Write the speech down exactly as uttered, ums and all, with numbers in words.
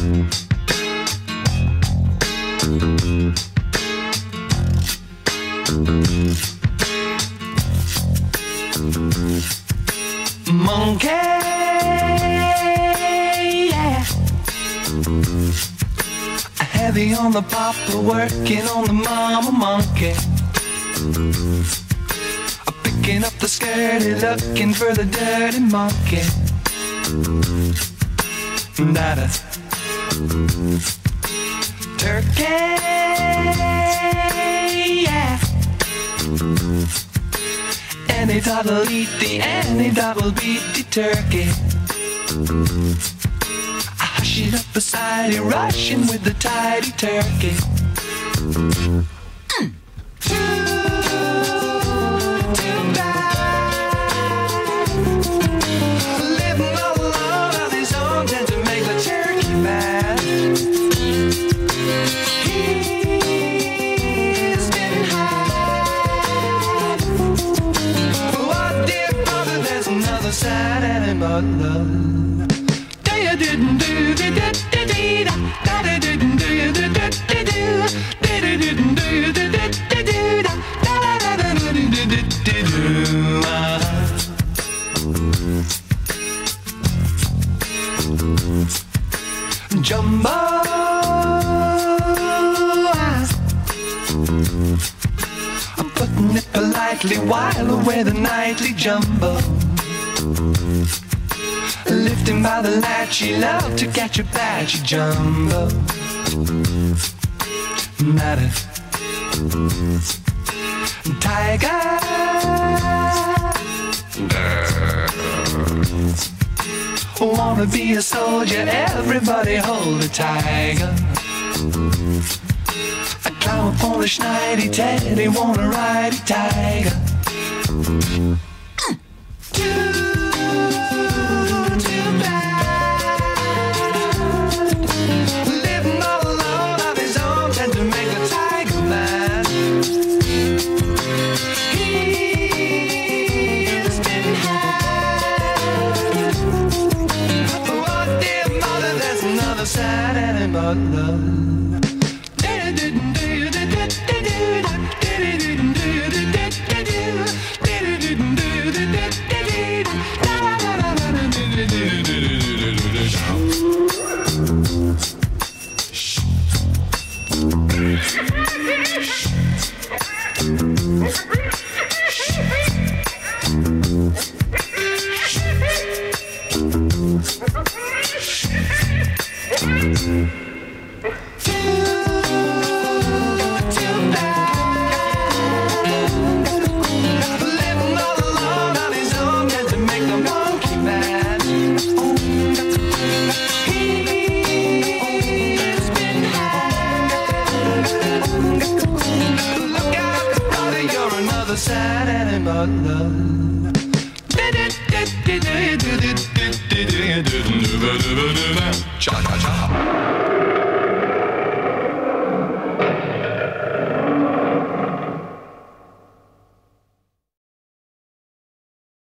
Monkey, yeah. Heavy on the papa, working on the mama monkey. Picking up the skirty, looking for the dirty monkey. Nada. Turkey, yeah. Any dog'll eat the, any dog'll beat the turkey. I hush it up beside you, rushing with the tidy turkey. Mm. Too, too bad. Living all alone on his own tends to make the turkey mad. He's getting high. What dear brother, there's another sad animal love. Didn't do the da da da da da didn't do the da da do didn't do the da da do da da da da da do Jumbo, I'm putting it politely while away the nightly jumbo. Lifting by the latch, you love to catch a patchy jumbo. Matter. Tiger. Wanna be a soldier, everybody hold a tiger. I climb up on a schneidi teddy, wanna ride a tiger. Sad animal love. Sad animal love. Cha cha cha.